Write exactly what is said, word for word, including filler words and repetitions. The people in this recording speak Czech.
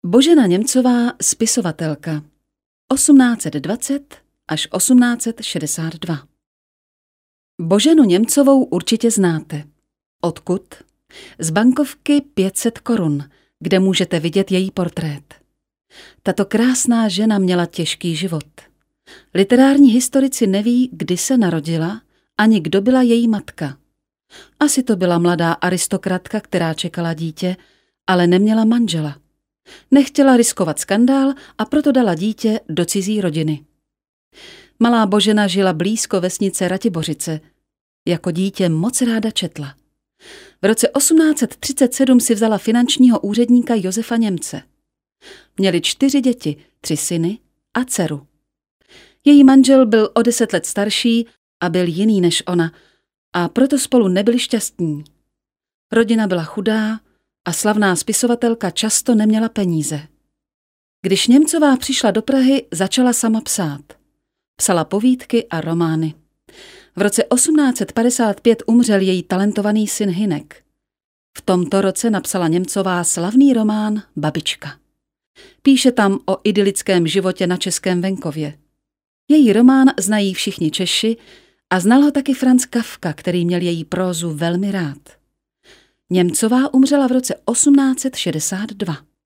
Božena Němcová, spisovatelka, osmnáct set dvacet až osmnáct set šedesát dva. Boženu Němcovou určitě znáte. Odkud? Z bankovky pět set korun, kde můžete vidět její portrét. Tato krásná žena měla těžký život. Literární historici neví, kdy se narodila, ani kdo byla její matka. Asi to byla mladá aristokratka, která čekala dítě, ale neměla manžela. Nechtěla riskovat skandál a proto dala dítě do cizí rodiny. Malá Božena žila blízko vesnice Ratibořice. Jako dítě moc ráda četla. V roce osmnáct set třicet sedm si vzala finančního úředníka Josefa Němce. Měli čtyři děti, tři syny a dceru. Její manžel byl o deset let starší a byl jiný než ona, a proto spolu nebyli šťastní. Rodina byla chudá a slavná spisovatelka často neměla peníze. Když Němcová přišla do Prahy, začala sama psát. Psala povídky a romány. V roce osmnáct set padesát pět umřel její talentovaný syn Hynek. V tomto roce napsala Němcová slavný román Babička. Píše tam o idylickém životě na českém venkově. Její román znají všichni Češi a znal ho taky Franz Kafka, který měl její prózu velmi rád. Němcová umřela v roce osmnáct set šedesát dva.